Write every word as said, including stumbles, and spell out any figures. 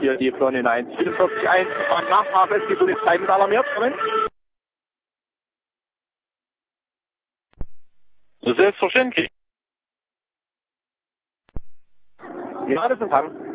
hier die Flonne eins vierundvierzig eins. Nachfrage ist die Polizei mit alarmiert. Moment. Selbstverständlich. Ja, das ist Empfang.